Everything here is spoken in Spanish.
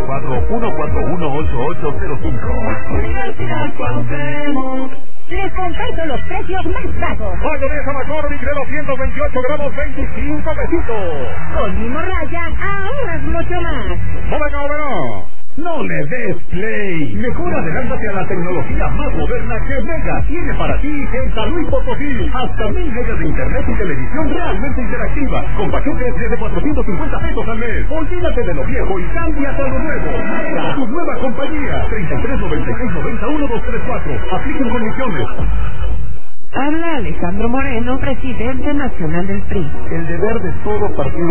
441-8805. Universidad Cuauhtémoc. Les comparto los precios más bajos. Mayonesa McCormick de 228 gramos, 25 pesitos. Con Himorraya ahorras mucho más. ¡Bodega Oberá! No le des play. Mejor adelántate a la tecnología más moderna que Mega tiene para ti en San Luis Potosí. Hasta 1000 megas de internet y televisión realmente interactiva. Con paquetes desde 450 pesos al mes. Olvídate de lo viejo y cámbiate a lo nuevo. Mega, tu nueva compañía. 3396901234. Apliquen condiciones. Habla Alejandro Moreno, presidente nacional del PRI. El deber de todo partido